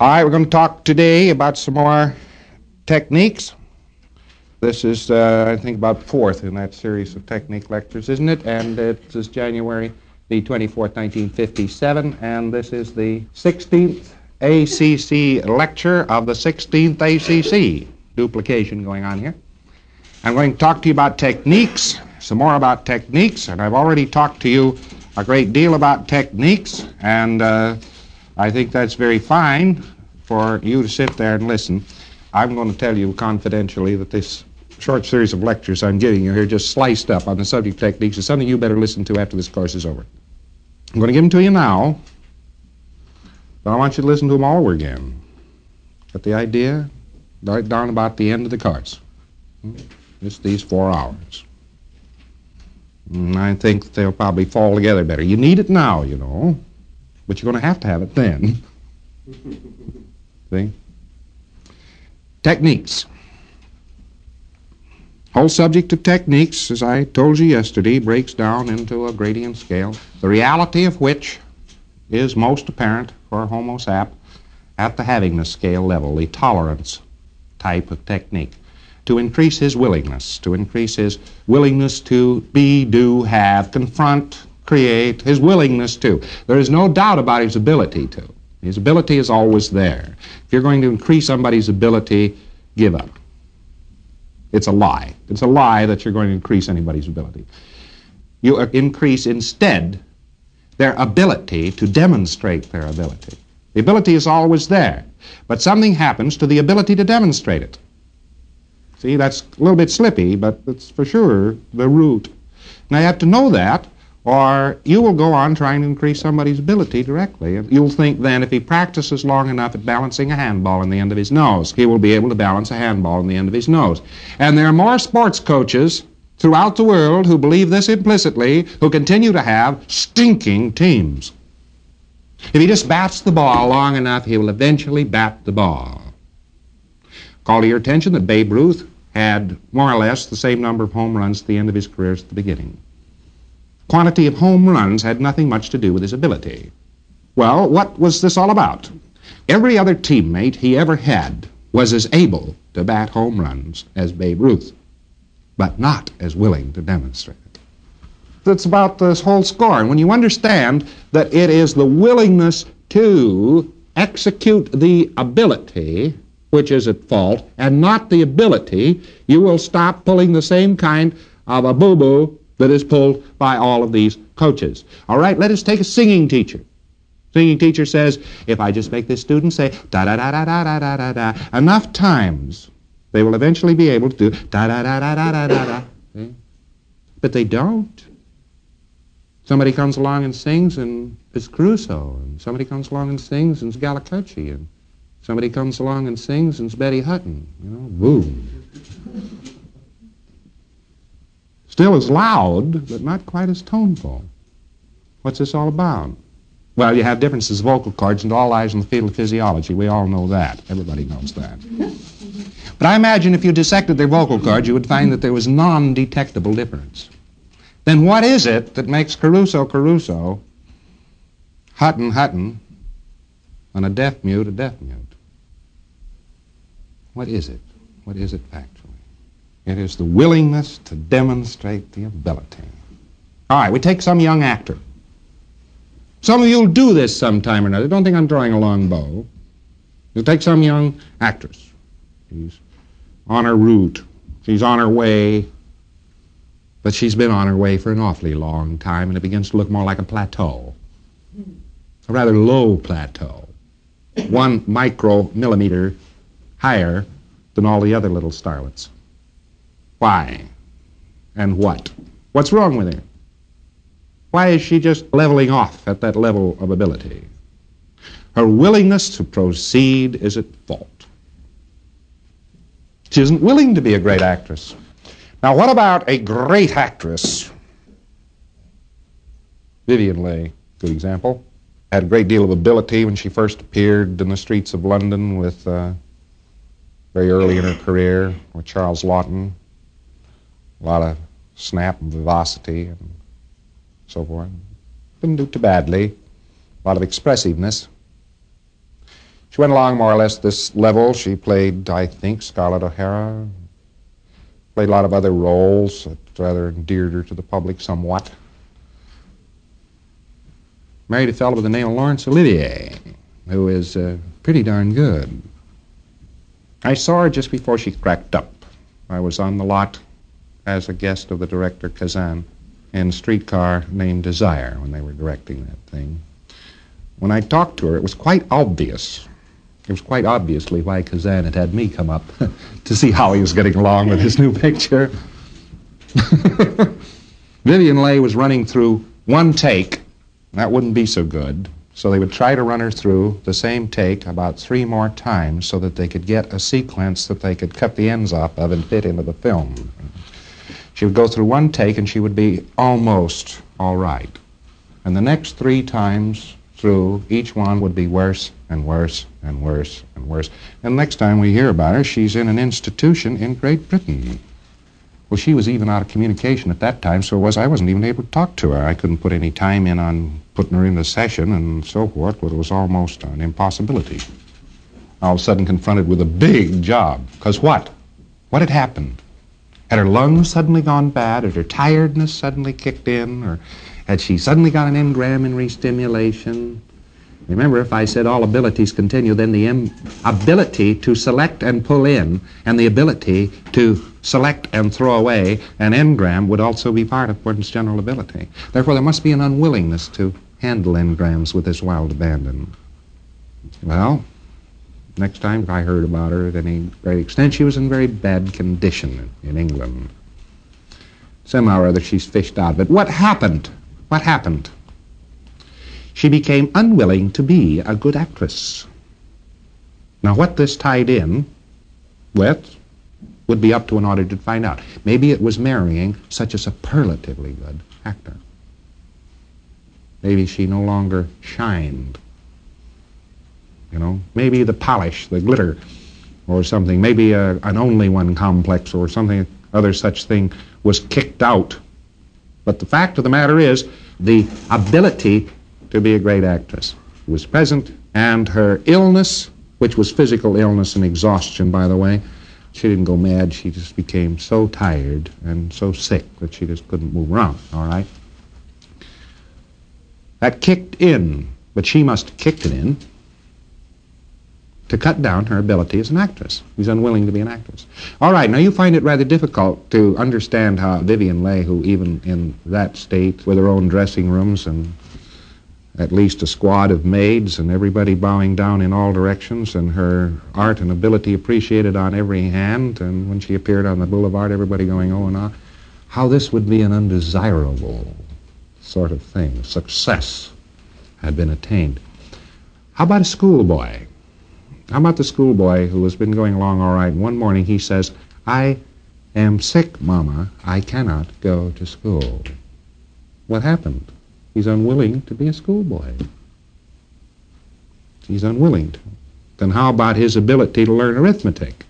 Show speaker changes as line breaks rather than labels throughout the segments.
All right, we're going to talk today about some more techniques. This is, I think, about fourth in that series of technique lectures, isn't it? And it is January the 24th, 1957, and this is the 16th ACC lecture of the 16th ACC. Duplication going on here. I'm going to talk to you about techniques, some more about techniques, and I've already talked to you a great deal about techniques, and I think that's very fine for you to sit there and listen. I'm going to tell you confidentially that this short series of lectures I'm giving you here, just sliced up on the subject of techniques, is something you better listen to after this course is over. I'm going to give them to you now, but I want you to listen to them all over again. Get the idea? Right down about the end of the course. Just these 4 hours. And I think they'll probably fall together better. You need it now, you know, but you're going to have it then. See? Techniques. Whole subject of techniques, as I told you yesterday, breaks down into a gradient scale, the reality of which is most apparent for Homo sap at the havingness scale level, the tolerance type of technique, to increase his willingness to be, do, have, confront, create, his willingness to. There is no doubt about his ability to. His ability is always there. If you're going to increase somebody's ability, give up. It's a lie. It's a lie that you're going to increase anybody's ability. You increase instead their ability to demonstrate their ability. The ability is always there, but something happens to the ability to demonstrate it. See, that's a little bit slippy, but it's for sure the root. Now you have to know that, or you will go on trying to increase somebody's ability directly. You'll think then if he practices long enough at balancing a handball in the end of his nose, he will be able to balance a handball in the end of his nose. And there are more sports coaches throughout the world who believe this implicitly, who continue to have stinking teams. If he just bats the ball long enough, he will eventually bat the ball. Call to your attention that Babe Ruth had more or less the same number of home runs at the end of his career as at the beginning. Quantity of home runs had nothing much to do with his ability. Well, what was this all about? Every other teammate he ever had was as able to bat home runs as Babe Ruth, but not as willing to demonstrate it. That's about this whole score. And when you understand that it is the willingness to execute the ability which is at fault, and not the ability, you will stop pulling the same kind of a boo-boo that is pulled by all of these coaches. All right, let us take a singing teacher. Singing teacher says, if I just make this student say da-da-da-da-da-da-da-da enough times, they will eventually be able to do da-da-da-da-da-da-da-da. But they don't. Somebody comes along and sings, and it's Caruso, and somebody comes along and sings, and it's Gallicucci, and somebody comes along and sings, and it's Betty Hutton. You know, boom. Still as loud, but not quite as toneful. What's this all about? Well, you have differences of vocal cords, and all lies in the field of physiology. We all know that. Everybody knows that. But I imagine if you dissected their vocal cords, you would find that there was non-detectable difference. Then what is it that makes Caruso, Caruso, Hutton, Hutton, and a deaf mute? What is it? What is it factually? It is the willingness to demonstrate the ability. All right, we take some young actor. Some of you will do this sometime or another. Don't think I'm drawing a long bow. You take some young actress. She's on her route. She's on her way. But she's been on her way for an awfully long time, and it begins to look more like a plateau. A rather low plateau. 1 micromillimeter higher than all the other little starlets. Why? And what? What's wrong with her? Why is she just leveling off at that level of ability? Her willingness to proceed is at fault. She isn't willing to be a great actress. Now, what about a great actress? Vivien Leigh, good example. Had a great deal of ability when she first appeared in the streets of London with very early in her career with Charles Laughton. A lot of snap and vivacity and so forth. Didn't do too badly. A lot of expressiveness. She went along more or less this level. She played, I think, Scarlett O'Hara, played a lot of other roles that rather endeared her to the public somewhat. Married a fellow by the name of Laurence Olivier, who is pretty darn good. I saw her just before she cracked up. I was on the lot as a guest of the director Kazan in a streetcar named Desire when they were directing that thing. When I talked to her, it was quite obvious. It was quite obviously why Kazan had me come up to see how he was getting along with his new picture. Vivien Leigh was running through one take. That wouldn't be so good. So they would try to run her through the same take about 3 more times so that they could get a sequence that they could cut the ends off of and fit into the film. She would go through one take and she would be almost all right. And the next 3 times through, each one would be worse and worse and worse and worse. And next time we hear about her, she's in an institution in Great Britain. Well, she was even out of communication at that time, so I wasn't even able to talk to her. I couldn't put any time in on putting her in the session and so forth, but it was almost an impossibility. All of a sudden confronted with a big job. Because what? What had happened? Had her lungs suddenly gone bad? Had her tiredness suddenly kicked in? Or had she suddenly got an engram in restimulation? Remember, if I said all abilities continue, then the ability to select and pull in and the ability to select and throw away an engram would also be part of one's general ability. Therefore, there must be an unwillingness to handle engrams with this wild abandon. Well, next time I heard about her at any great extent, she was in very bad condition in England. Somehow or other, she's fished out. But what happened? What happened? She became unwilling to be a good actress. Now, what this tied in with would be up to an auditor to find out. Maybe it was marrying such a superlatively good actor. Maybe she no longer shined. You know, maybe the polish, the glitter, or something. Maybe an only one complex or something, other such thing was kicked out. But the fact of the matter is, the ability to be a great actress was present, and her illness, which was physical illness and exhaustion, by the way, she didn't go mad. She just became so tired and so sick that she just couldn't move around, all right? That kicked in, but she must have kicked it in to cut down her ability as an actress. She's unwilling to be an actress. All right, now you find it rather difficult to understand how Vivien Leigh, who even in that state, with her own dressing rooms and at least a squad of maids and everybody bowing down in all directions and her art and ability appreciated on every hand, and when she appeared on the boulevard, everybody going, oh and ah, how this would be an undesirable sort of thing. Success had been attained. How about a schoolboy? How about the schoolboy who has been going along all right? One morning he says, I am sick, Mama. I cannot go to school. What happened? He's unwilling to be a schoolboy. He's unwilling to. Then how about his ability to learn arithmetic?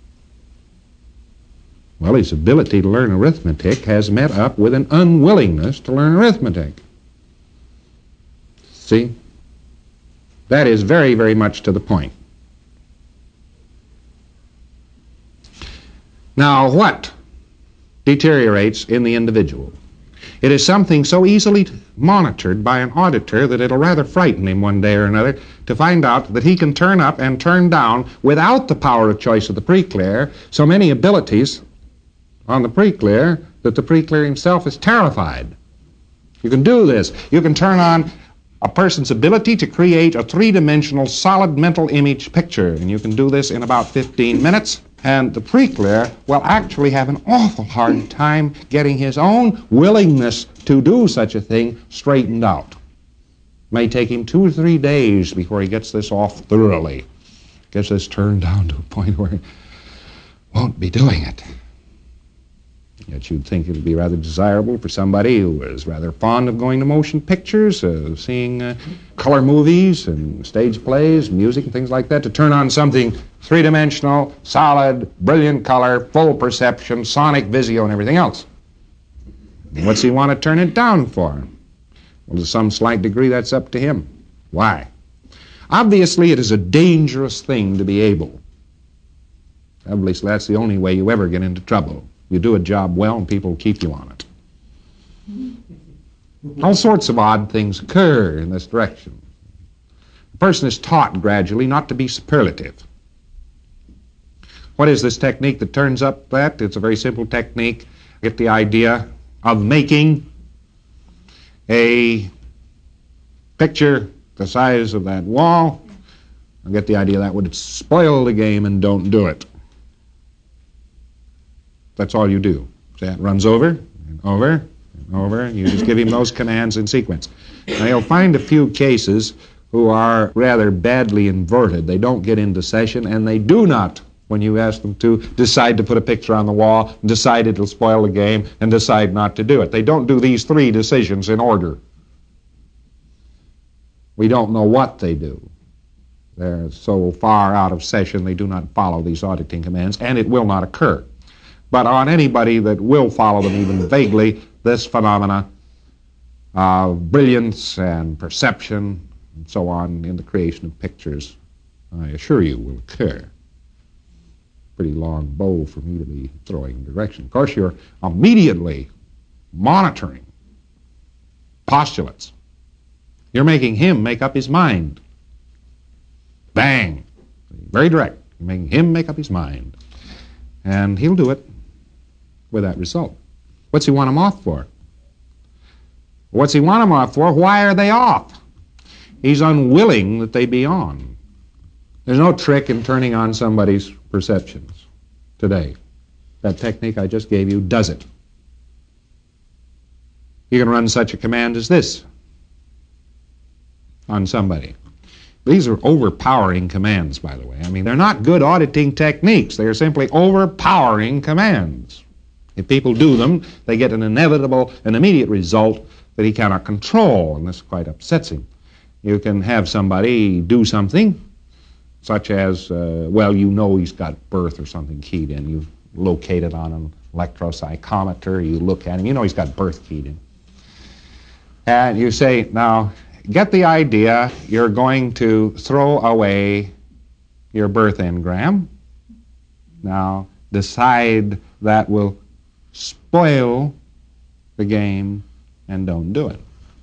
Well, his ability to learn arithmetic has met up with an unwillingness to learn arithmetic. See? That is very, very much to the point. Now, what deteriorates in the individual? It is something so easily monitored by an auditor that it'll rather frighten him one day or another to find out that he can turn up and turn down, without the power of choice of the pre-clear, so many abilities on the pre-clear that the pre-clear himself is terrified. You can do this. You can turn on a person's ability to create a 3-dimensional solid mental image picture, and you can do this in about 15 minutes. And the pre-clear will actually have an awful hard time getting his own willingness to do such a thing straightened out. It may take him 2 or 3 days before he gets this off thoroughly, gets this turned down to a point where he won't be doing it. Yet you'd think it would be rather desirable for somebody who is rather fond of going to motion pictures, seeing color movies and stage plays, music and things like that, to turn on something 3-dimensional, solid, brilliant color, full perception, sonic, visio, and everything else. What's he want to turn it down for? Well, to some slight degree, that's up to him. Why? Obviously, it is a dangerous thing to be able. Obviously, that's the only way you ever get into trouble. You do a job well and people keep you on it. All sorts of odd things occur in this direction. The person is taught gradually not to be superlative. What is this technique that turns up that? It's a very simple technique. Get the idea of making a picture the size of that wall. I get the idea that would spoil the game, and don't do it. That's all you do. So that runs over and over and over. You just give him those commands in sequence. Now you'll find a few cases who are rather badly inverted. They don't get into session, and they do not, when you ask them to, decide to put a picture on the wall, decide it'll spoil the game, and decide not to do it. They don't do these three decisions in order. We don't know what they do. They're so far out of session they do not follow these auditing commands, and it will not occur. But on anybody that will follow them even vaguely, this phenomena of brilliance and perception and so on in the creation of pictures, I assure you, will occur. Pretty long bow for me to be throwing in direction. Of course, you're immediately monitoring postulates. You're making him make up his mind. Bang. Very direct. You're making him make up his mind. And he'll do it with that result. What's he want them off for? What's he want them off for? Why are they off? He's unwilling that they be on. There's no trick in turning on somebody's perceptions today. That technique I just gave you does it. You can run such a command as this on somebody. These are overpowering commands, by the way. I mean, they're not good auditing techniques. They are simply overpowering commands. If people do them, they get an inevitable and immediate result that he cannot control, and this quite upsets him. You can have somebody do something, such as, well, you know he's got birth or something keyed in. You've located on an electropsychometer. You look at him. You know he's got birth keyed in. And you say, now, get the idea, you're going to throw away your birth engram. Now, decide that will spoil the game and don't do it.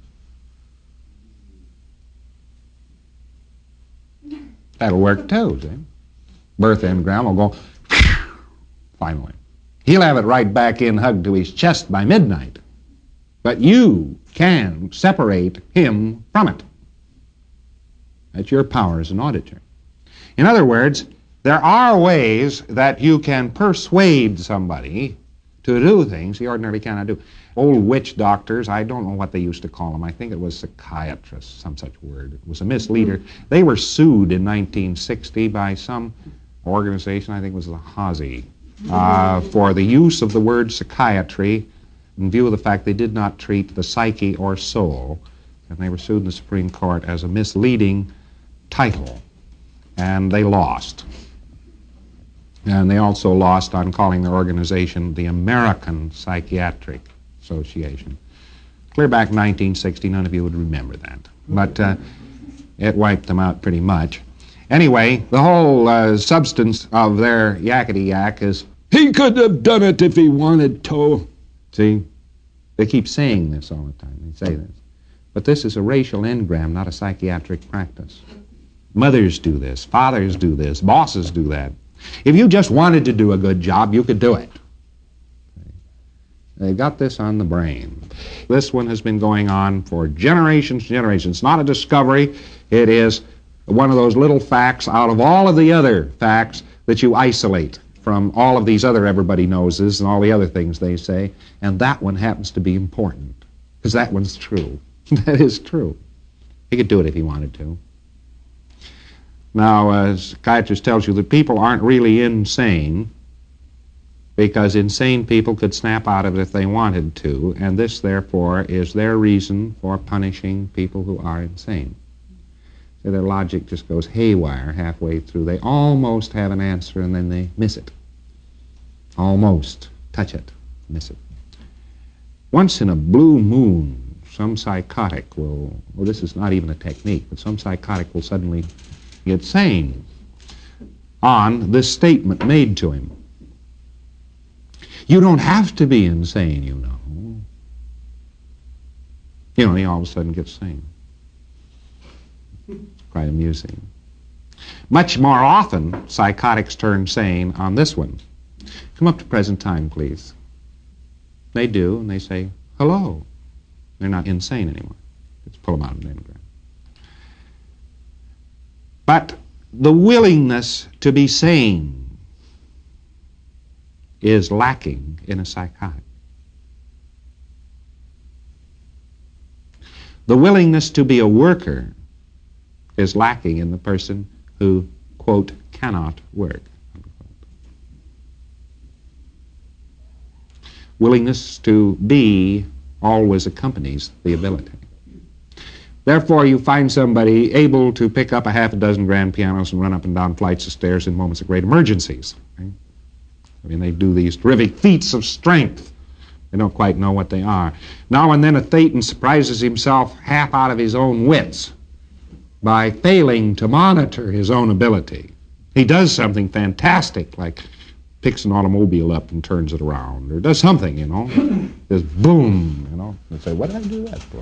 That'll work too, see? Birth engram will go finally. He'll have it right back in, hugged to his chest by midnight. But you can separate him from it. That's your power as an auditor. In other words, there are ways that you can persuade somebody to do things he ordinarily cannot do. Old witch doctors, I don't know what they used to call them. I think it was psychiatrists, some such word. It was a misleader. They were sued in 1960 by some organization, I think it was the Hazy, for the use of the word psychiatry in view of the fact they did not treat the psyche or soul, and they were sued in the Supreme Court as a misleading title, and they lost. And they also lost on calling their organization the American Psychiatric Association. Clear back 1960, none of you would remember that, but it wiped them out pretty much. Anyway, the whole substance of their yakety-yak is, he could have done it if he wanted to. See? They keep saying this all the time. They say this. But this is a racial engram, not a psychiatric practice. Mothers do this. Fathers do this. Bosses do that. If you just wanted to do a good job, you could do it. They got this on the brain. This one has been going on for generations and generations. It's not a discovery. It is one of those little facts out of all of the other facts that you isolate from all of these other everybody knowses and all the other things they say, and that one happens to be important, because that one's true. That is true. He could do it if he wanted to. Now, a psychiatrist tells you that people aren't really insane, because insane people could snap out of it if they wanted to, and this, therefore, is their reason for punishing people who are insane. So their logic just goes haywire halfway through. They almost have an answer, and then they miss it. Almost. Touch it. Miss it. Once in a blue moon, some psychotic will, well, this is not even a technique, but some psychotic will suddenly get sane on this statement made to him. You don't have to be insane, you know. You know, he all of a sudden gets sane. It's quite amusing. Much more often, psychotics turn sane on this one. Come up to present time, please. They do, and they say, hello. They're not insane anymore. Let's pull them out of the ground. But the willingness to be sane is lacking in a psychotic. The willingness to be a worker is lacking in the person who, quote, cannot work. Unquote. Willingness to be always accompanies the ability. Therefore, you find somebody able to pick up a half a dozen grand pianos and run up and down flights of stairs in moments of great emergencies. Right? I mean, they do these terrific feats of strength. They don't quite know what they are. Now and then a Thetan surprises himself half out of his own wits by failing to monitor his own ability. He does something fantastic, like picks an automobile up and turns it around, or does something, you know. Just boom, you know. They say, what did I do that for?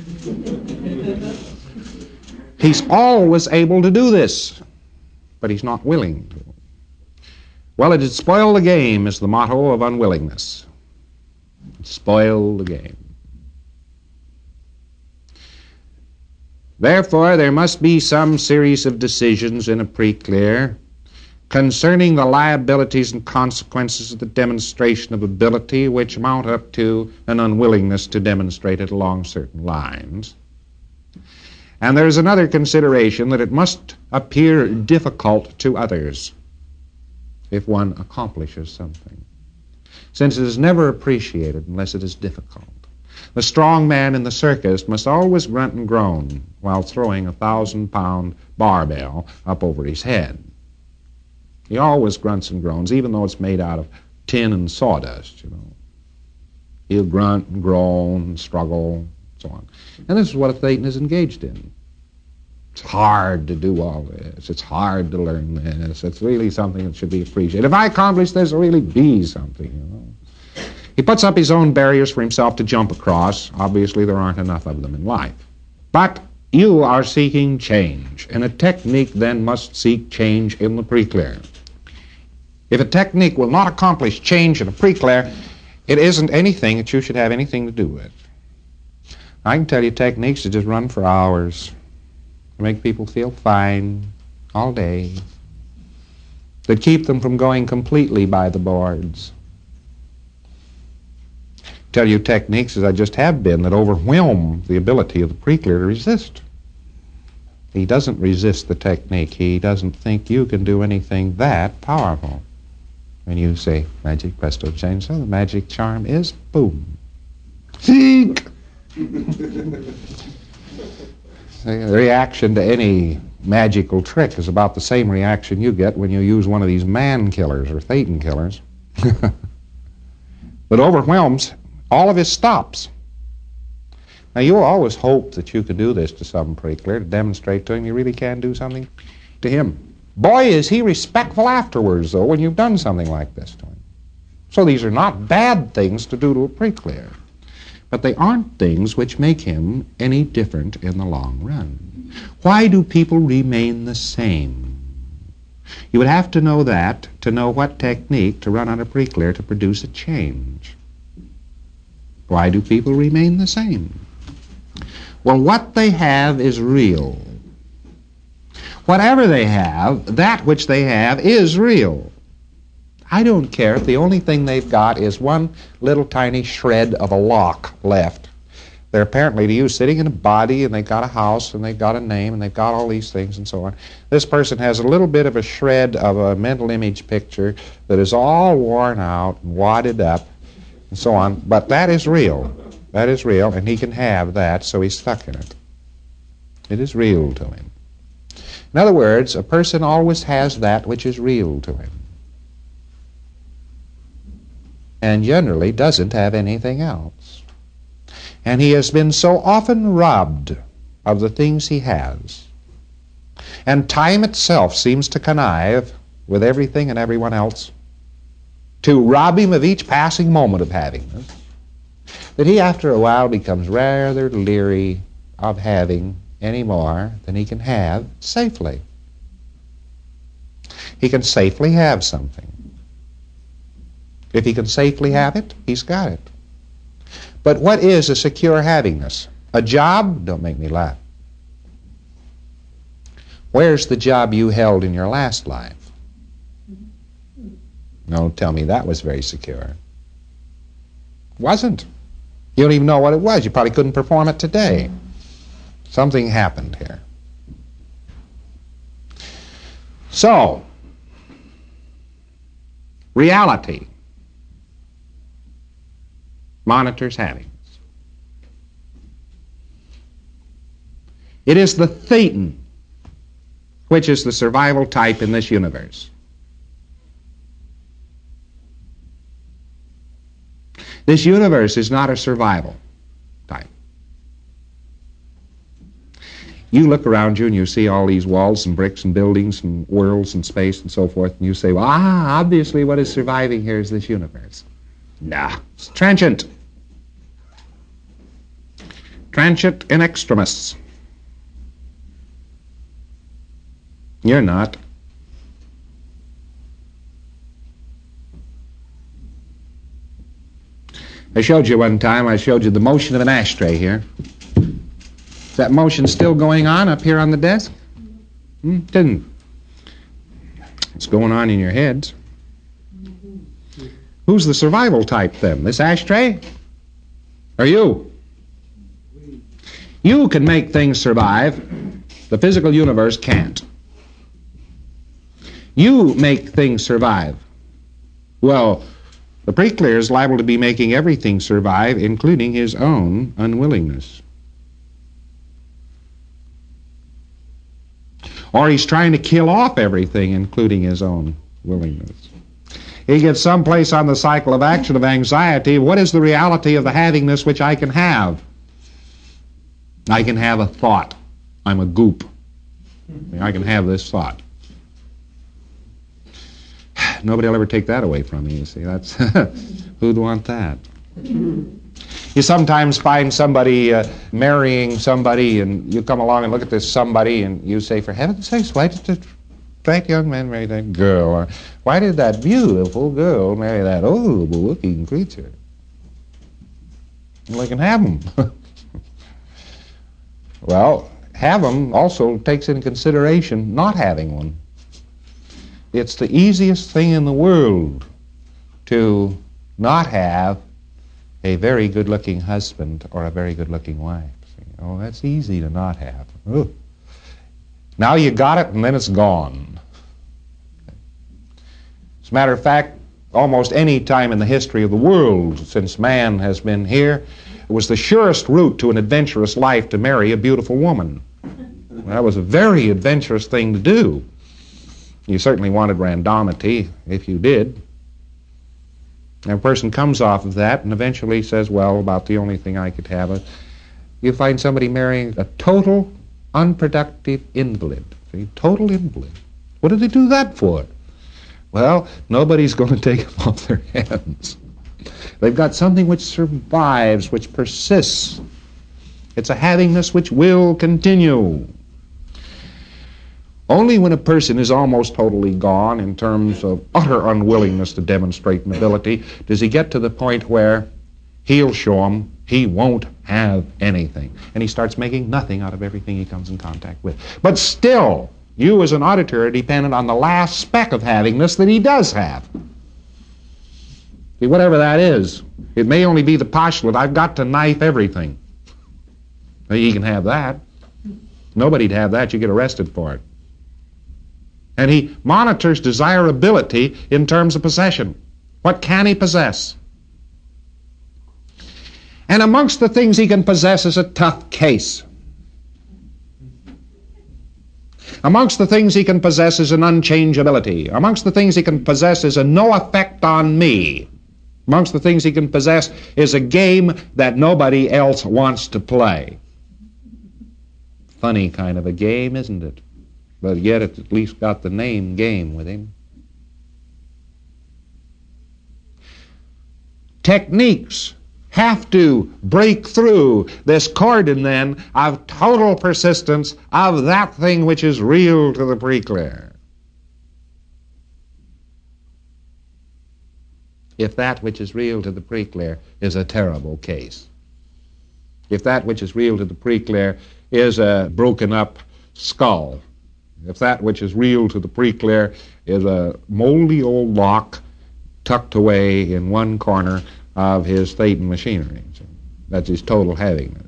He's always able to do this, but he's not willing to. Well, it'd spoil the game is the motto of unwillingness. Spoil the game. Therefore, there must be some series of decisions in a pre-clear concerning the liabilities and consequences of the demonstration of ability, which mount up to an unwillingness to demonstrate it along certain lines. And there's another consideration, that it must appear difficult to others if one accomplishes something, since it is never appreciated unless it is difficult. The strong man in the circus must always grunt and groan while throwing a 1,000-pound barbell up over his head. He always grunts and groans, even though it's made out of tin and sawdust, you know. He'll grunt and groan and struggle, and so on. And this is what a Thetan is engaged in. It's hard to do all this. It's hard to learn this. It's really something that should be appreciated. If I accomplish this, it'll really be something, you know. He puts up his own barriers for himself to jump across. Obviously, there aren't enough of them in life. But you are seeking change, and a technique then must seek change in the pre-clear. If a technique will not accomplish change in a pre-clear, it isn't anything that you should have anything to do with. I can tell you techniques that just run for hours, make people feel fine all day, that keep them from going completely by the boards. Tell you techniques, as I just have been, that overwhelm the ability of the pre-clear to resist. He doesn't resist the technique. He doesn't think you can do anything that powerful. When you say, magic, presto, change, so the magic charm is boom. Seek! The reaction to any magical trick is about the same reaction you get when you use one of these man killers or Thetan killers. That overwhelms all of his stops. Now, you'll always hope that you can do this to some pre-clear, to demonstrate to him you really can do something to him. Boy, is he respectful afterwards, though, when you've done something like this to him. So these are not bad things to do to a pre-clear, but they aren't things which make him any different in the long run. Why do people remain the same? You would have to know that to know what technique to run on a pre-clear to produce a change. Why do people remain the same? Well, what they have is real. Whatever they have, that which they have is real. I don't care if the only thing they've got is one little tiny shred of a lock left. They're apparently to you sitting in a body, and they've got a house, and they've got a name, and they've got all these things and so on. This person has a little bit of a shred of a mental image picture that is all worn out and wadded up and so on, but that is real. That is real, and he can have that, so he's stuck in it. It is real to him. In other words, a person always has that which is real to him, and generally doesn't have anything else. And he has been so often robbed of the things he has. And time itself seems to connive with everything and everyone else to rob him of each passing moment of happiness, that he after a while becomes rather leery of having any more than he can have safely. He can safely have something. If he can safely have it, he's got it. But what is a secure happiness? A job? Don't make me laugh. Where's the job you held in your last life? Don't tell me that was very secure. Wasn't. You don't even know what it was. You probably couldn't perform it today. Something happened here. So, reality monitors happiness. It is the thetan which is the survival type in this universe. This universe is not a survival type. You look around you and you see all these walls and bricks and buildings and worlds and space and so forth, and you say, well, obviously what is surviving here is this universe. Nah, it's transient. Transient in extremis. You're not. I showed you one time, I showed you the motion of an ashtray here. Is that motion still going on up here on the desk? Didn't. It's going on in your heads. Who's the survival type then? This ashtray? Or you? You can make things survive. The physical universe can't. You make things survive. Well, the pre-clear is liable to be making everything survive, including his own unwillingness. Or he's trying to kill off everything, including his own willingness. He gets someplace on the cycle of action of anxiety. What is the reality of the havingness which I can have? I can have a thought. I'm a goop. I can have this thought. Nobody will ever take that away from me, you see. That's who'd want that? You sometimes find somebody marrying somebody, and you come along and look at this somebody, and you say, for heaven's sakes, why did that young man marry that girl? Or why did that beautiful girl marry that horrible-looking creature? Well, they can have them. Well, have them also takes into consideration not having one. It's the easiest thing in the world to not have a very good-looking husband or a very good-looking wife. Oh, that's easy to not have. Ooh. Now you got it, and then it's gone. As a matter of fact, almost any time in the history of the world since man has been here, it was the surest route to an adventurous life to marry a beautiful woman. That was a very adventurous thing to do. You certainly wanted randomity if you did. And a person comes off of that and eventually says, well, about the only thing I could have. You find somebody marrying a total unproductive invalid. See? Total invalid. What do they do that for? Well, nobody's going to take them off their hands. They've got something which survives, which persists. It's a havingness which will continue. Only when a person is almost totally gone in terms of utter unwillingness to demonstrate nobility does he get to the point where he'll show them he won't have anything. And he starts making nothing out of everything he comes in contact with. But still, you as an auditor are dependent on the last speck of havingness that he does have. See, whatever that is, it may only be the postulate, I've got to knife everything. He can have that. Nobody'd have that. You get arrested for it. And he monitors desirability in terms of possession. What can he possess? And amongst the things he can possess is a tough case. Amongst the things he can possess is an unchangeability. Amongst the things he can possess is a no effect on me. Amongst the things he can possess is a game that nobody else wants to play. Funny kind of a game, isn't it? But yet it's at least got the name game with him. Techniques have to break through this cordon then of total persistence of that thing which is real to the pre-clear. If that which is real to the pre-clear is a terrible case. If that which is real to the pre-clear is a broken up skull. If that which is real to the pre-clear is a moldy old lock tucked away in one corner of his Thetan machinery. That's his total heaviness.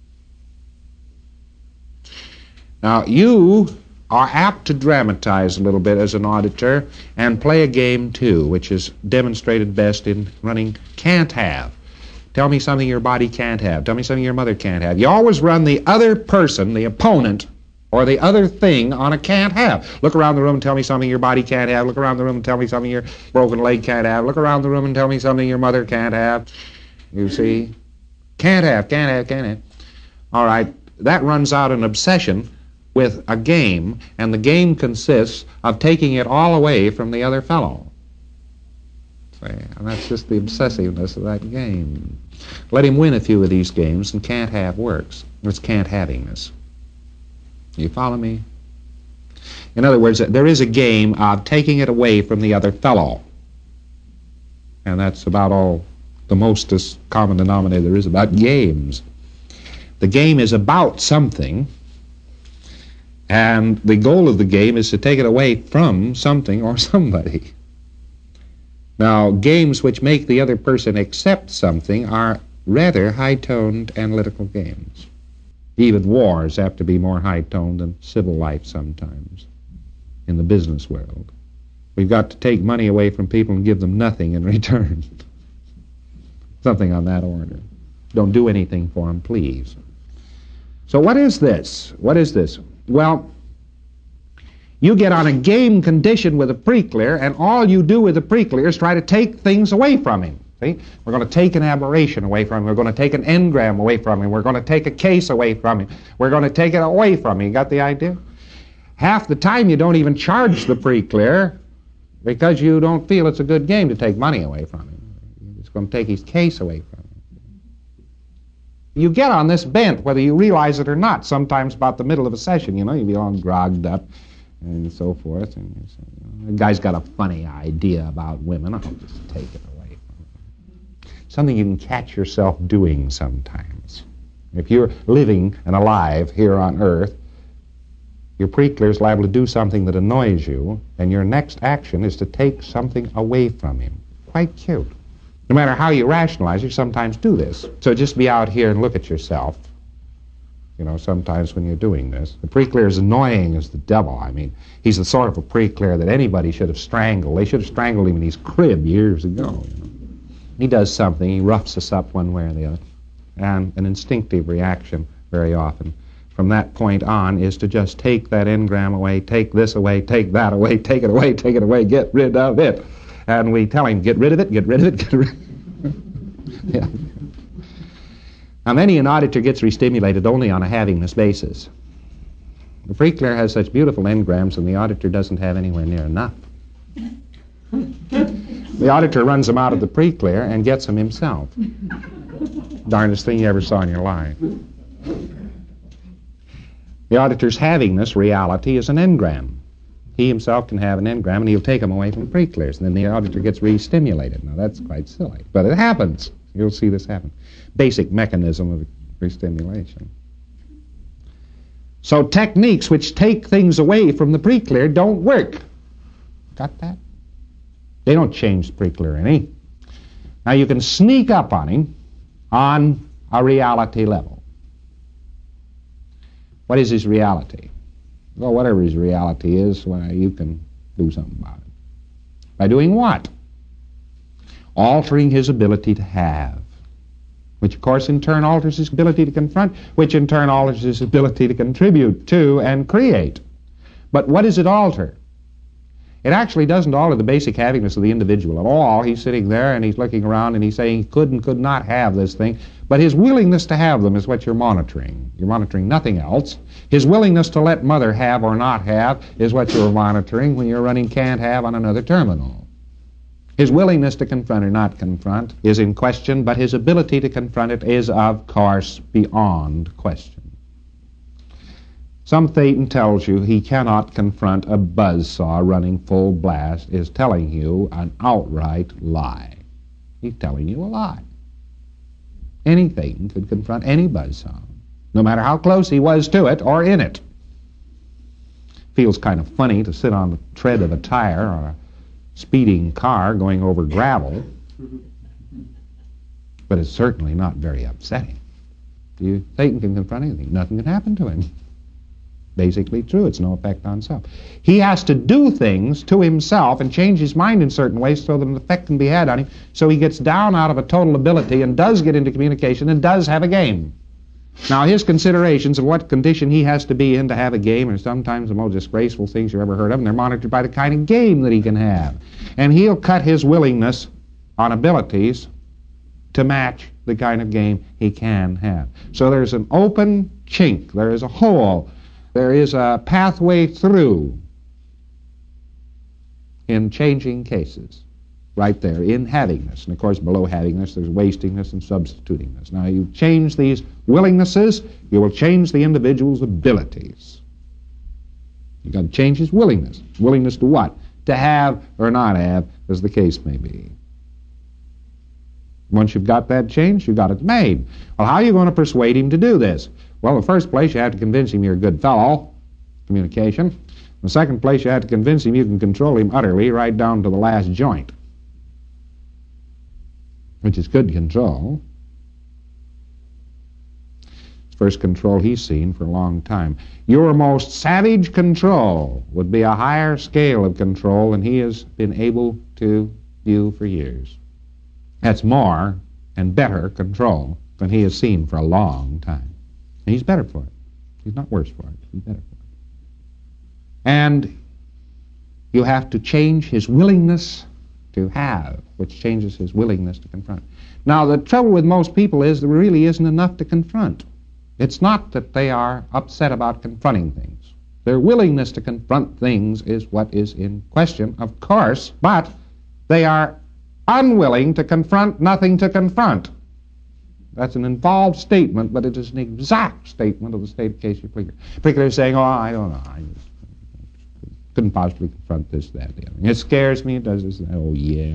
Now, you are apt to dramatize a little bit as an auditor and play a game, too, which is demonstrated best in running can't have. Tell me something your body can't have. Tell me something your mother can't have. You always run the other person, the opponent, or the other thing on a can't have. Look around the room and tell me something your body can't have. Look around the room and tell me something your broken leg can't have. Look around the room and tell me something your mother can't have. You see? Can't have, can't have, can't have. All right, that runs out an obsession with a game, and the game consists of taking it all away from the other fellow. See? And that's just the obsessiveness of that game. Let him win a few of these games, and can't have works. It's can't havingness. You follow me? In other words, there is a game of taking it away from the other fellow. And that's about all, the mostest common denominator there is about games. The game is about something, and the goal of the game is to take it away from something or somebody. Now, games which make the other person accept something are rather high-toned analytical games. Even wars have to be more high-toned than civil life sometimes in the business world. We've got to take money away from people and give them nothing in return. Something on that order. Don't do anything for them, please. So what is this? What is this? Well, you get on a game condition with a pre-clear, and all you do with the pre-clear is try to take things away from him. See? We're going to take an aberration away from him. We're going to take an engram away from him. We're going to take a case away from him. We're going to take it away from him. You got the idea? Half the time you don't even charge the pre-clear because you don't feel it's a good game to take money away from him. You're just going to take his case away from him. You get on this bent, whether you realize it or not, sometimes about the middle of a session. You know, you be all grogged up and so forth. And you say, the guy's got a funny idea about women. I'll just take it away. Something you can catch yourself doing sometimes. If you're living and alive here on earth, your pre-clear is liable to do something that annoys you, and your next action is to take something away from him. Quite cute. No matter how you rationalize, you sometimes do this. So just be out here and look at yourself. You know, sometimes when you're doing this. The pre-clear is annoying as the devil. I mean, he's the sort of a pre-clear that anybody should have strangled. They should have strangled him in his crib years ago, you know. He does something, he roughs us up one way or the other, and an instinctive reaction very often from that point on is to just take that engram away, take this away, take that away, take it away, take it away, get rid of it. And we tell him, get rid of it, get rid of it, get rid of it. Yeah. Now, many an auditor gets restimulated only on a havingness basis. The pre-clear has such beautiful engrams, and the auditor doesn't have anywhere near enough. The auditor runs them out of the pre-clear and gets them himself. Darndest thing you ever saw in your life. The auditor's havingness reality is an engram. He himself can have an engram, and he'll take them away from the pre-clears, and then the auditor gets re-stimulated. Now, that's quite silly, but it happens. You'll see this happen. Basic mechanism of re-stimulation. So techniques which take things away from the pre-clear don't work. Got that? They don't change the pre-clear any. Now you can sneak up on him on a reality level. What is his reality? Well, whatever his reality is, well, you can do something about it. By doing what? Altering his ability to have, which of course in turn alters his ability to confront, which in turn alters his ability to contribute to and create. But what does it alter? It actually doesn't alter the basic happiness of the individual at all. He's sitting there and he's looking around and he's saying he could and could not have this thing. But his willingness to have them is what you're monitoring. You're monitoring nothing else. His willingness to let mother have or not have is what you're monitoring when you're running can't have on another terminal. His willingness to confront or not confront is in question, but his ability to confront it is, of course, beyond question. Some thetan tells you he cannot confront a buzzsaw running full blast is telling you an outright lie. He's telling you a lie. Any thetan could confront any buzzsaw, no matter how close he was to it or in it. Feels kind of funny to sit on the tread of a tire or a speeding car going over gravel, but it's certainly not very upsetting. Thetan can confront anything. Nothing can happen to him. Basically true. It's no effect on self. He has to do things to himself and change his mind in certain ways so that an effect can be had on him, so he gets down out of a total ability and does get into communication and does have a game. Now, his considerations of what condition he has to be in to have a game are sometimes the most disgraceful things you've ever heard of, and they're monitored by the kind of game that he can have. And he'll cut his willingness on abilities to match the kind of game he can have. So there's an open chink. There is a hole. There is a pathway through in changing cases, right there, in havingness. And of course, below havingness, there's wastingness and substitutingness. Now, you change these willingnesses, you will change the individual's abilities. You've got to change his willingness. Willingness to what? To have or not have, as the case may be. Once you've got that changed, you've got it made. Well, how are you going to persuade him to do this? Well, in the first place, you have to convince him you're a good fellow, communication. In the second place, you have to convince him you can control him utterly right down to the last joint, which is good control. It's first control he's seen for a long time. Your most savage control would be a higher scale of control than he has been able to view for years. That's more and better control than he has seen for a long time. And he's better for it. He's not worse for it. He's better for it. And you have to change his willingness to have, which changes his willingness to confront. Now, the trouble with most people is there really isn't enough to confront. It's not that they are upset about confronting things. Their willingness to confront things is what is in question, of course, but they are unwilling to confront nothing to confront. That's an involved statement, but it is an exact statement of the state of case you're particularly saying, oh, I don't know, I just couldn't possibly confront this, that, the other. It scares me, it does this, that. Oh, yeah.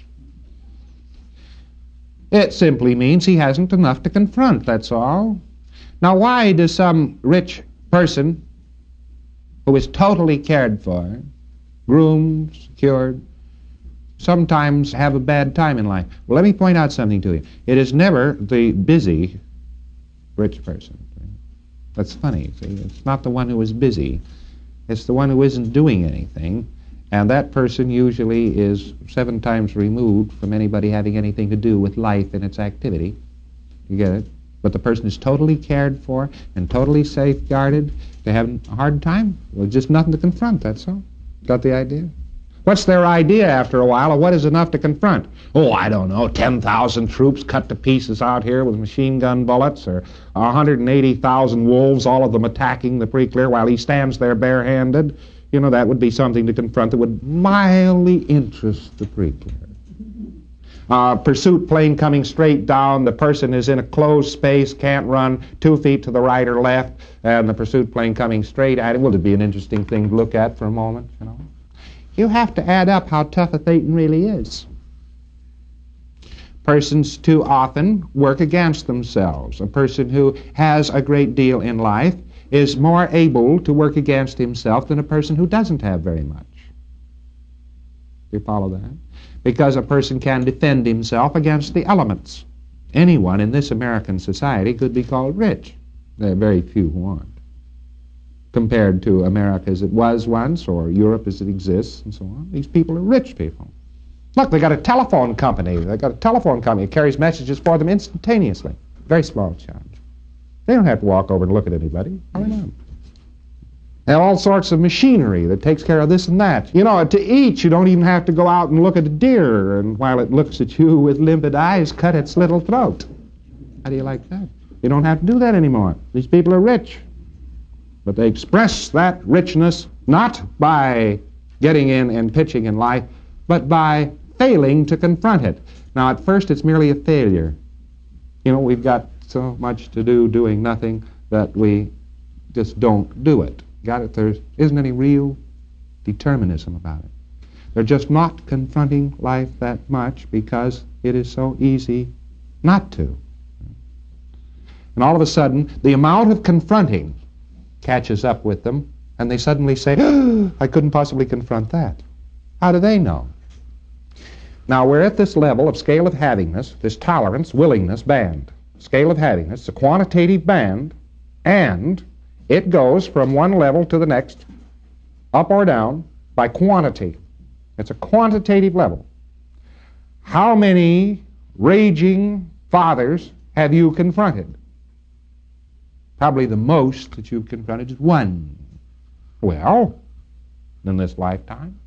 It simply means he hasn't enough to confront, that's all. Now, why does some rich person who is totally cared for, groomed, secured, sometimes have a bad time in life? Well, let me point out something to you. It is never the busy rich person. That's funny. See? It's not the one who is busy. It's the one who isn't doing anything, and that person usually is 7 times removed from anybody having anything to do with life and its activity. You get it? But the person is totally cared for and totally safeguarded. They're having a hard time. Well, just nothing to confront, that's all. Got the idea? What's their idea after a while of what is enough to confront? Oh, I don't know, 10,000 troops cut to pieces out here with machine gun bullets, or 180,000 wolves, all of them attacking the Preclear while he stands there barehanded. You know, that would be something to confront that would mildly interest the Preclear. Pursuit plane coming straight down, the person is in a closed space, can't run 2 feet to the right or left, and the pursuit plane coming straight at him. Well, it'd be an interesting thing to look at for a moment, you know. You have to add up how tough a thetan really is. Persons too often work against themselves. A person who has a great deal in life is more able to work against himself than a person who doesn't have very much. You follow that? Because a person can defend himself against the elements. Anyone in this American society could be called rich. There are very few who aren't, compared to America as it was once, or Europe as it exists, and so on. These people are rich people. Look, they got a telephone company. They got a telephone company that carries messages for them instantaneously. Very small charge. They don't have to walk over and look at anybody. All right. They have all sorts of machinery that takes care of this and that. You know, to eat, you don't even have to go out and look at a deer, and while it looks at you with limpid eyes, cut its little throat. How do you like that? You don't have to do that anymore. These people are rich. But they express that richness not by getting in and pitching in life, but by failing to confront it. Now, at first, it's merely a failure. You know, we've got so much to do doing nothing that we just don't do it. Got it? There isn't any real determinism about it. They're just not confronting life that much because it is so easy not to. And all of a sudden, the amount of confronting catches up with them, and they suddenly say, oh, I couldn't possibly confront that. How do they know? Now, we're at this level of scale of havingness, this tolerance, willingness band. Scale of havingness, a quantitative band, and it goes from one level to the next, up or down, by quantity. It's a quantitative level. How many raging fathers have you confronted? Probably the most that you've confronted is one. Well, in this lifetime.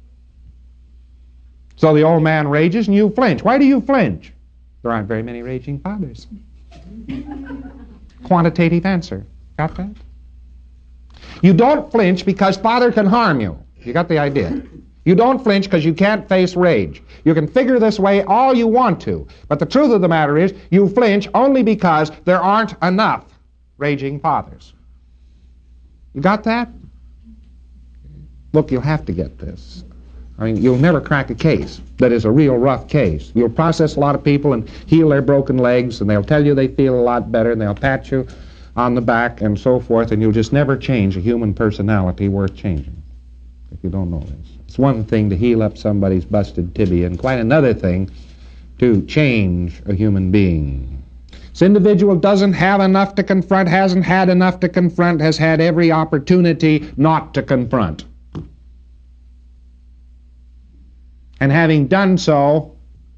So the old man rages and you flinch. Why do you flinch? There aren't very many raging fathers. Quantitative answer. Got that? You don't flinch because father can harm you. You got the idea? You don't flinch because you can't face rage. You can figure this way all you want to, but the truth of the matter is you flinch only because there aren't enough raging fathers. You got that? Look, you'll have to get this. I mean, you'll never crack a case that is a real rough case. You'll process a lot of people and heal their broken legs, and they'll tell you they feel a lot better, and they'll pat you on the back and so forth, and you'll just never change a human personality worth changing if you don't know this. It's one thing to heal up somebody's busted tibia, and quite another thing to change a human being. This individual doesn't have enough to confront, hasn't had enough to confront, has had every opportunity not to confront. And having done so,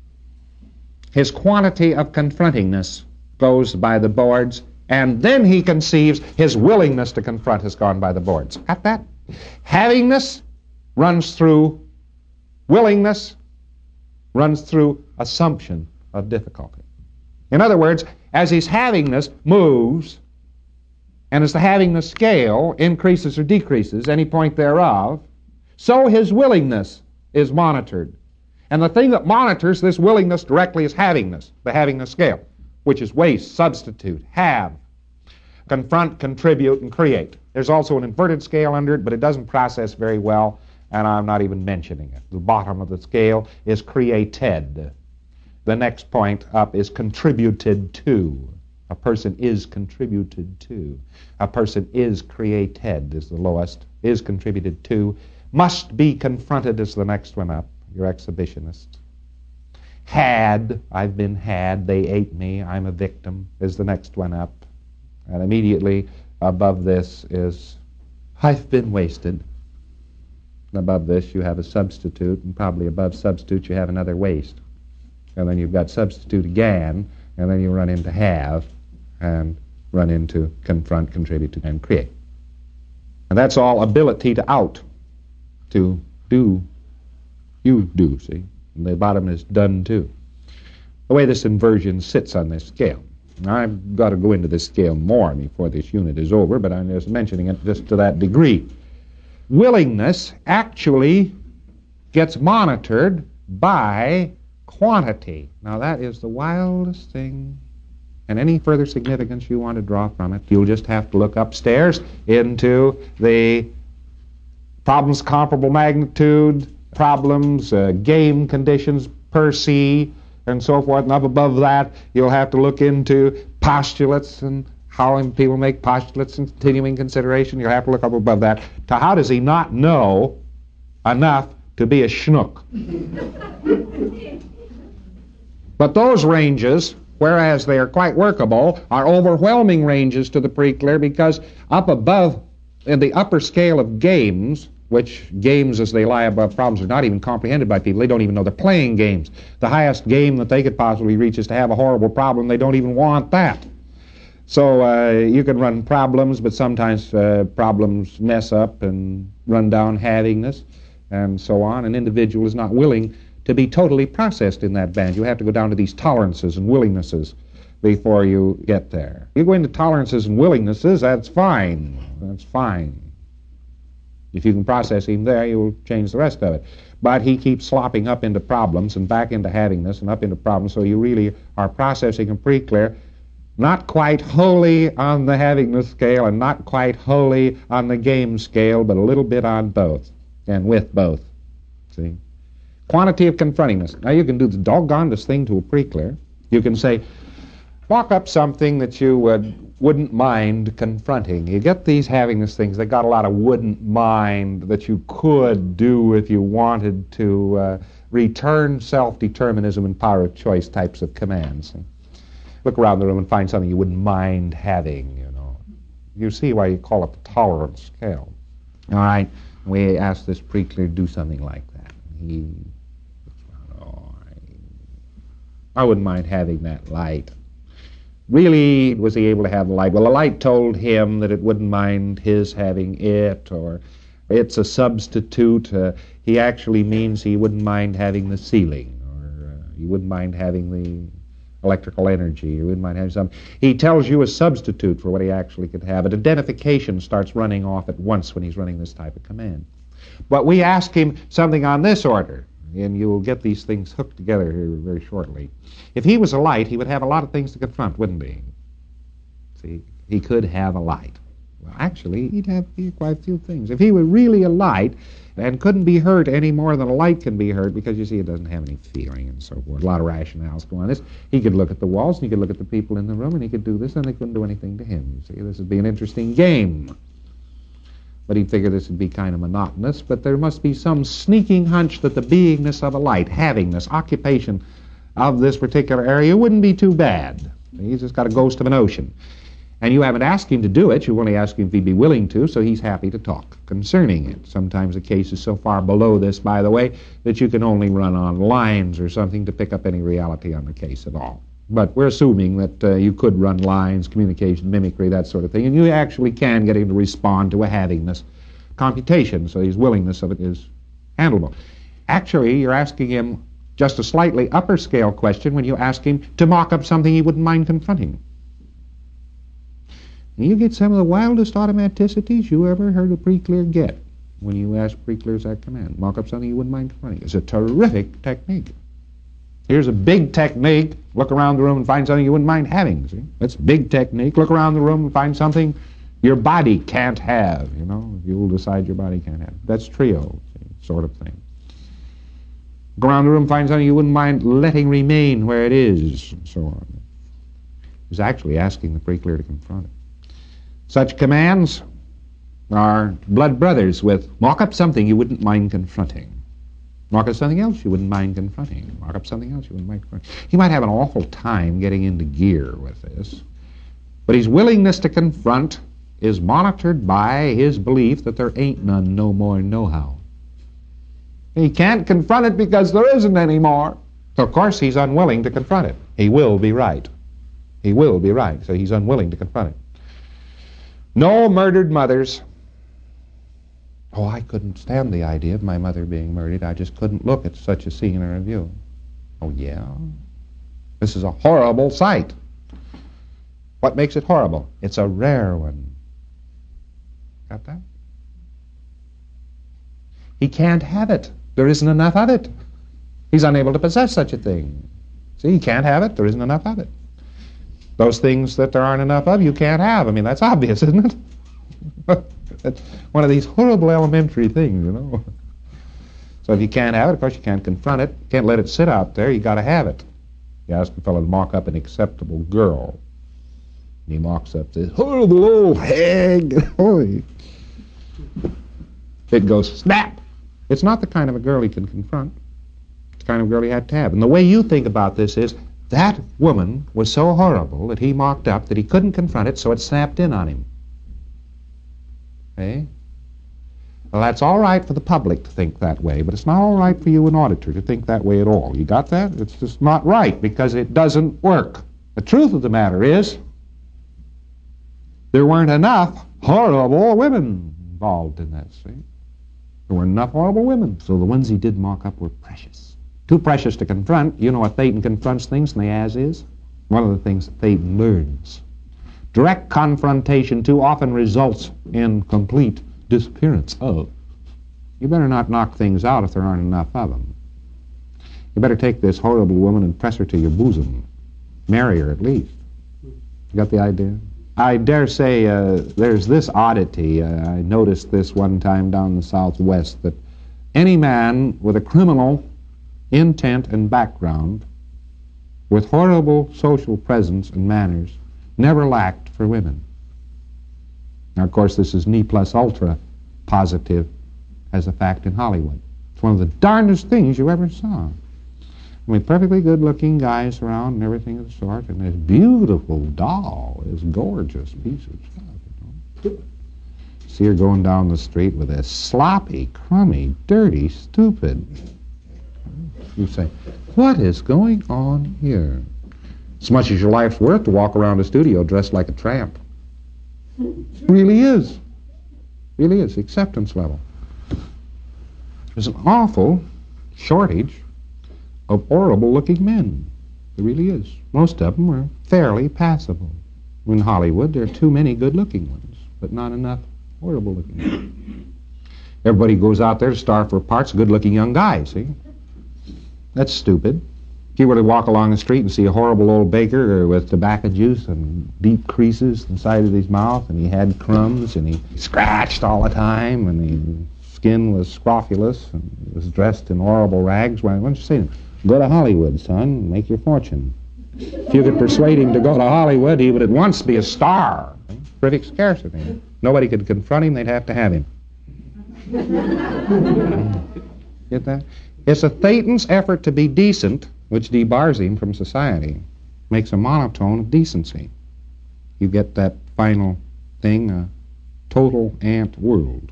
his quantity of confrontingness goes by the boards, and then he conceives his willingness to confront has gone by the boards. Got that? Havingness runs through willingness, runs through assumption of difficulty. In other words, as his havingness moves, and as the havingness scale increases or decreases, any point thereof, so his willingness is monitored. And the thing that monitors this willingness directly is havingness, the havingness scale, which is waste, substitute, have, confront, contribute, and create. There's also an inverted scale under it, but it doesn't process very well, and I'm not even mentioning it. The bottom of the scale is created. The next point up is contributed to. A person is contributed to. A person is created is the lowest, is contributed to. Must be confronted is the next one up, your exhibitionist. Had, I've been had, they ate me, I'm a victim, is the next one up. And immediately above this is, I've been wasted. And above this you have a substitute, and probably above substitute you have another waste. And then you've got substitute again, and then you run into have, and run into confront, contribute, and create. And that's all ability to out, to do. You do, see? And the bottom is done to. The way this inversion sits on this scale. Now, I've got to go into this scale more before this unit is over, but I'm just mentioning it just to that degree. Willingness actually gets monitored by quantity. Now, that is the wildest thing, and any further significance you want to draw from it, you'll just have to look upstairs into the problems comparable magnitude, problems, game conditions per se, and so forth. And up above that, you'll have to look into postulates and how people make postulates and continuing consideration. You'll have to look up above that to how does he not know enough to be a schnook. But those ranges, whereas they are quite workable, are overwhelming ranges to the pre-clear, because up above, in the upper scale of games, which games as they lie above problems are not even comprehended by people. They don't even know they're playing games. The highest game that they could possibly reach is to have a horrible problem. They don't even want that. So you can run problems, but sometimes problems mess up and run down havingness and so on. An individual is not willing to be totally processed in that band. You have to go down to these tolerances and willingnesses before you get there. You go into tolerances and willingnesses, that's fine. That's fine. If you can process him there, you'll change the rest of it. But he keeps slopping up into problems and back into havingness and up into problems, so you really are processing him pretty clear. Not quite wholly on the havingness scale and not quite wholly on the game scale, but a little bit on both and with both. See? Quantity of confrontingness. Now you can do the doggonedest thing to a pre-clear. You can say, walk up something that you wouldn't mind confronting. You get these havingness things, they got a lot of wouldn't mind that you could do if you wanted to, return self-determinism and power of choice types of commands. See? Look around the room and find something you wouldn't mind having, you know. You see why you call it the tolerance scale. All right, we asked this pre-clear to do something like that. He, oh, I wouldn't mind having that light. Really, was he able to have the light? Well, the light told him that it wouldn't mind his having it, or it's a substitute. He actually means he wouldn't mind having the ceiling, or he wouldn't mind having the electrical energy, or wouldn't mind having something. He tells you a substitute for what he actually could have. An identification starts running off at once when he's running this type of command. But we ask him something on this order, and you'll get these things hooked together here very shortly. If he was a light, he would have a lot of things to confront, wouldn't he? See, he could have a light. Well, actually, he'd have quite a few things. If he were really a light and couldn't be hurt any more than a light can be hurt, because you see it doesn't have any feeling and so forth, a lot of rationales go on this, he could look at the walls and he could look at the people in the room and he could do this and they couldn't do anything to him. You see, this would be an interesting game. But he'd figure this would be kind of monotonous, but there must be some sneaking hunch that the beingness of a light, havingness, occupation of this particular area wouldn't be too bad. He's just got a ghost of a notion. And you haven't asked him to do it, you've only asked him if he'd be willing to, so he's happy to talk concerning it. Sometimes the case is so far below this, by the way, that you can only run on lines or something to pick up any reality on the case at all. But we're assuming that you could run lines, communication, mimicry, that sort of thing, and you actually can get him to respond to a havingness computation, so his willingness of it is handleable. Actually, you're asking him just a slightly upper scale question when you ask him to mock up something he wouldn't mind confronting. And you get some of the wildest automaticities you ever heard a pre-clear get when you ask pre-clears that command. Mock up something you wouldn't mind confronting. It's a terrific technique. Here's a big technique. Look around the room and find something you wouldn't mind having. See? That's big technique. Look around the room and find something your body can't have. You know, you'll decide your body can't have. That's trio, see, sort of thing. Go around the room and find something you wouldn't mind letting remain where it is, and so on. He's actually asking the pre-clear to confront it. Such commands are blood brothers with mock up something you wouldn't mind confronting. Mock up something else you wouldn't mind confronting. Mock up something else you wouldn't mind confronting. He might have an awful time getting into gear with this, but his willingness to confront is monitored by his belief that there ain't none no more know-how. He can't confront it because there isn't any more. So, of course, he's unwilling to confront it. He will be right. He will be right, so he's unwilling to confront it. No murdered mothers. Oh, I couldn't stand the idea of my mother being murdered. I just couldn't look at such a scene or review. Oh, yeah? This is a horrible sight. What makes it horrible? It's a rare one. Got that? He can't have it. There isn't enough of it. He's unable to possess such a thing. See, he can't have it. There isn't enough of it. Those things that there aren't enough of, you can't have. I mean, that's obvious, isn't it? That's one of these horrible elementary things, you know. So if you can't have it, of course you can't confront it. You can't let it sit out there. You got to have it. You ask a fellow to mock up an acceptable girl. And he mocks up this horrible old hag. It goes snap. It's not the kind of a girl he can confront. It's the kind of girl he had to have. And the way you think about this is, that woman was so horrible that he mocked up that he couldn't confront it, so it snapped in on him. Okay? Well, that's all right for the public to think that way, but it's not all right for you, an auditor, to think that way at all. You got that? It's just not right, because it doesn't work. The truth of the matter is, There weren't enough horrible women involved in that scene. There weren't enough horrible women, so the ones he did mock up were precious. Too precious to confront. You know what Thetan confronts things in the as is? One of the things that Thetan learns. Direct confrontation too often results in complete disappearance of. You better not knock things out if there aren't enough of them. You better take this horrible woman and press her to your bosom. Marry her at least. You got the idea? I dare say there's this oddity. I noticed this one time down in the Southwest, that any man with a criminal intent and background, with horrible social presence and manners, never lacked for women. Now, of course, this is ne plus ultra positive as a fact in Hollywood. It's one of the darndest things you ever saw. I mean, perfectly good-looking guys around and everything of the sort, and this beautiful doll, this gorgeous piece of stuff, you know. See her going down the street with this sloppy, crummy, dirty, stupid. You say, what is going on here? As much as your life's worth to walk around a studio dressed like a tramp. It really is. Really is. Acceptance level. There's an awful shortage of horrible-looking men. There really is. Most of them are fairly passable. In Hollywood, there are too many good-looking ones, but not enough horrible-looking ones. Everybody goes out there to star for parts of good-looking young guys, see? That's stupid. If you were to walk along the street and see a horrible old baker with tobacco juice and deep creases inside of his mouth, and he had crumbs, and he scratched all the time, and his skin was scrofulous, and was dressed in horrible rags, why don't you say to him, go to Hollywood, son, make your fortune. If you could persuade him to go to Hollywood, he would at once be a star. Terrific scarcity. Nobody could confront him, they'd have to have him. Get that? It's a Thetan's effort to be decent which debars him from society, makes a monotone of decency. You get that final thing, a total ant world.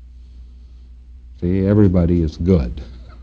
See, everybody is good.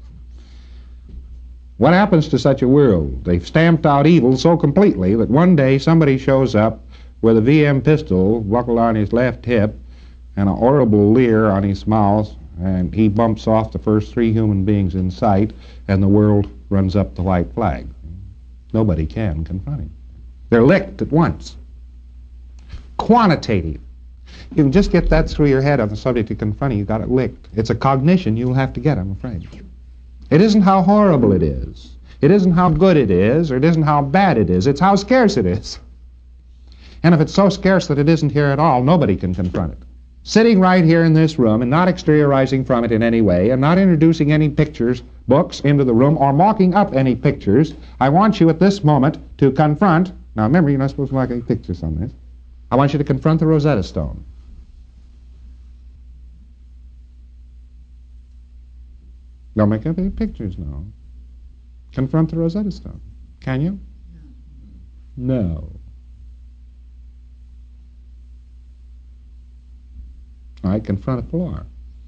What happens to such a world? They've stamped out evil so completely that one day somebody shows up with a VM pistol buckled on his left hip and a horrible leer on his mouth, and he bumps off the first 3 human beings in sight, and the world runs up the white flag. Nobody can confront him. They're licked at once. Quantitative. You can just get that through your head on the subject of confronting, you got it licked. It's a cognition you'll have to get, I'm afraid. It isn't how horrible it is. It isn't how good it is, or it isn't how bad it is. It's how scarce it is. And if it's so scarce that it isn't here at all, nobody can confront it. Sitting right here in this room and not exteriorizing from it in any way, and not introducing any pictures, books into the room, or mocking up any pictures, I want you at this moment to confront, now remember, you're not supposed to mock any pictures on this, I want you to confront the Rosetta Stone. Don't make up any pictures now. Confront the Rosetta Stone. Can you? No. All right, confront a floor.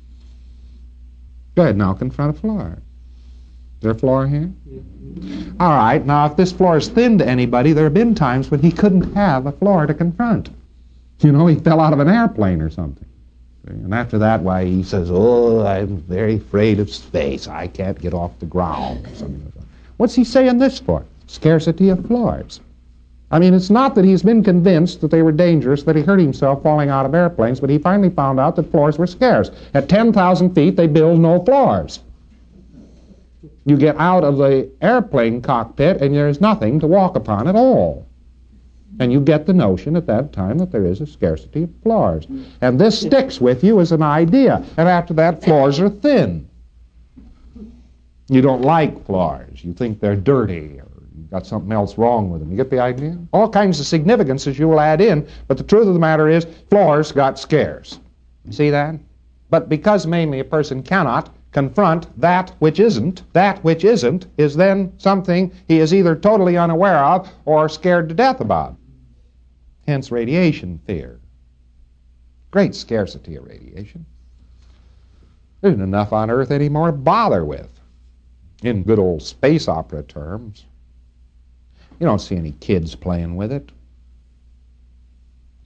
Go ahead now, confront a floor. Is there a floor here? All right, now if this floor is thin to anybody, there have been times when he couldn't have a floor to confront. You know, he fell out of an airplane or something. And after that, why, he says, oh, I'm very afraid of space. I can't get off the ground. Or something like that. What's he saying this for? Scarcity of floors. I mean, it's not that he's been convinced that they were dangerous, that he hurt himself falling out of airplanes, but he finally found out that floors were scarce. At 10,000 feet, they build no floors. You get out of the airplane cockpit, and there's nothing to walk upon at all. And you get the notion at that time that there is a scarcity of floors. And this sticks with you as an idea. And after that, floors are thin. You don't like floors. You think they're dirty, or you've got something else wrong with them. You get the idea? All kinds of significances you will add in, but the truth of the matter is, floors got scarce. You see that? But because mainly a person cannot confront that which isn't is then something he is either totally unaware of or scared to death about. Hence radiation fear. Great scarcity of radiation. There isn't enough on Earth anymore to bother with. In good old space opera terms. You don't see any kids playing with it.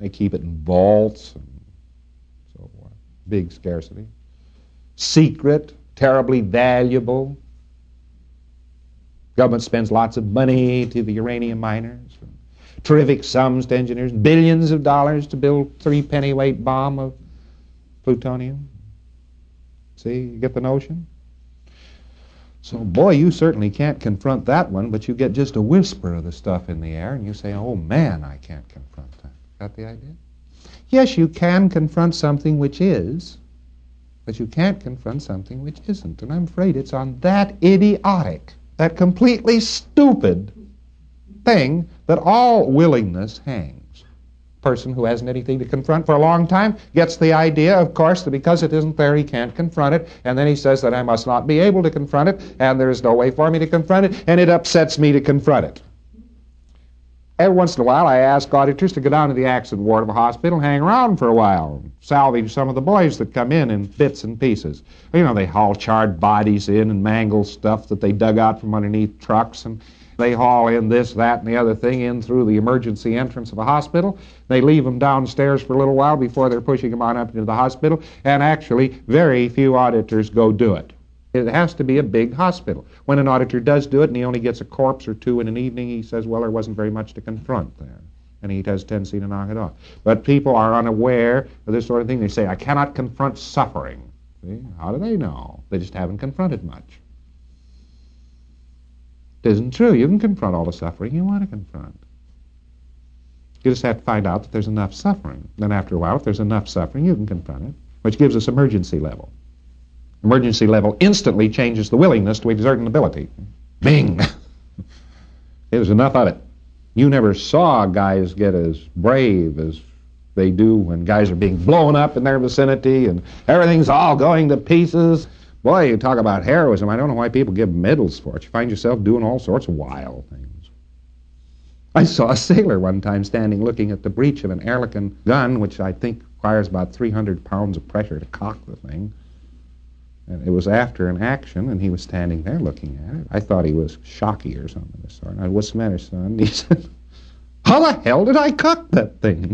They keep it in vaults and so forth. Big scarcity. Secret, terribly valuable. Government spends lots of money to the uranium miners. Terrific sums to engineers. Billions of dollars to build 3-pennyweight bomb of plutonium. See, you get the notion? So, boy, you certainly can't confront that one, but you get just a whisper of the stuff in the air, and you say, oh, man, I can't confront that. Got the idea? Yes, you can confront something which is, but you can't confront something which isn't. And I'm afraid it's on that idiotic, that completely stupid thing that all willingness hangs. Person who hasn't anything to confront for a long time gets the idea, of course, that because it isn't there, he can't confront it, and then he says that I must not be able to confront it, and there is no way for me to confront it, and it upsets me to confront it. Every once in a while, I ask auditors to go down to the accident ward of a hospital and hang around for a while, salvage some of the boys that come in bits and pieces. You know, they haul charred bodies in and mangle stuff that they dug out from underneath trucks, and they haul in this, that, and the other thing in through the emergency entrance of a hospital. They leave them downstairs for a little while before they're pushing them on up into the hospital, and actually very few auditors go do it. It has to be a big hospital. When an auditor does do it and he only gets a corpse or two in an evening, he says, well, there wasn't very much to confront there. And he has a tendency to knock it off. But people are unaware of this sort of thing. They say, I cannot confront suffering. See? How do they know? They just haven't confronted much. It isn't true. You can confront all the suffering you want to confront. You just have to find out that there's enough suffering. Then after a while, if there's enough suffering, you can confront it, which gives us emergency level. Emergency level instantly changes the willingness to exert an ability. Bing! There's enough of it. You never saw guys get as brave as they do when guys are being blown up in their vicinity and everything's all going to pieces. Boy, you talk about heroism. I don't know why people give medals for it. You find yourself doing all sorts of wild things. I saw a sailor one time standing looking at the breech of an Ehrlichen gun, which I think requires about 300 pounds of pressure to cock the thing. And it was after an action, and he was standing there looking at it. I thought he was shocky or something of the sort. I said, what's the matter, son? And he said, how the hell did I cock that thing?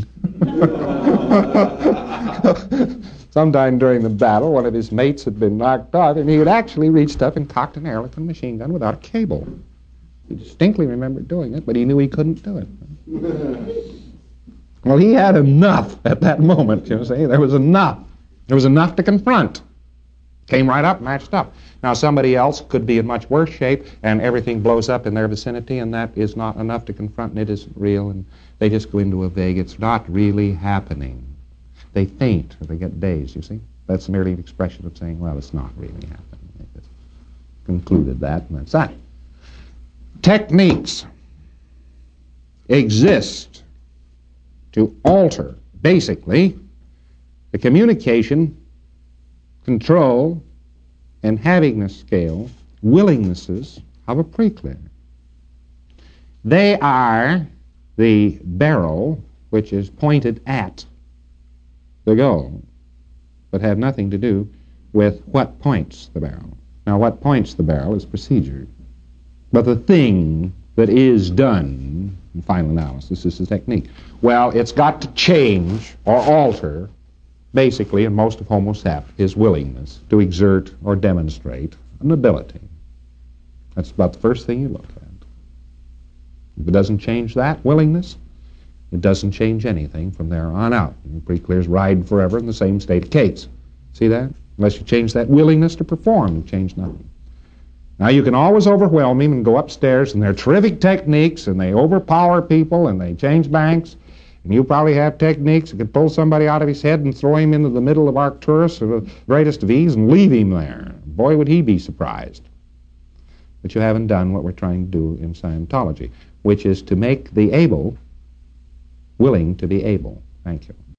Sometime during the battle, one of his mates had been knocked off, and he had actually reached up and cocked an Ehrlichen machine gun without a cable. He distinctly remembered doing it, but he knew he couldn't do it. Well, he had enough at that moment, you see. There was enough. There was enough to confront. Came right up, matched up. Now, somebody else could be in much worse shape, and everything blows up in their vicinity, and that is not enough to confront, and it isn't real, and they just go into a vague, it's not really happening. They faint, or they get dazed, you see. That's merely an expression of saying, well, it's not really happening. They just concluded that, and that's that. Techniques exist to alter, basically, the communication, control, and havingness scale, willingnesses of a preclear. They are the barrel which is pointed at the goal, but have nothing to do with what points the barrel. Now, what points the barrel is procedure, but the thing that is done in final analysis is the technique. Well, it's got to change or alter, basically, in most of Homo sapiens, his willingness to exert or demonstrate an ability. That's about the first thing you look at. If it doesn't change that willingness, it doesn't change anything from there on out. And preclears ride forever in the same state of case. See that? Unless you change that willingness to perform, you change nothing. Now, you can always overwhelm him and go upstairs, and they're terrific techniques, and they overpower people, and they change banks. And you probably have techniques that could pull somebody out of his head and throw him into the middle of Arcturus with the greatest of ease and leave him there. Boy, would he be surprised. But you haven't done what we're trying to do in Scientology, which is to make the able willing to be able. Thank you.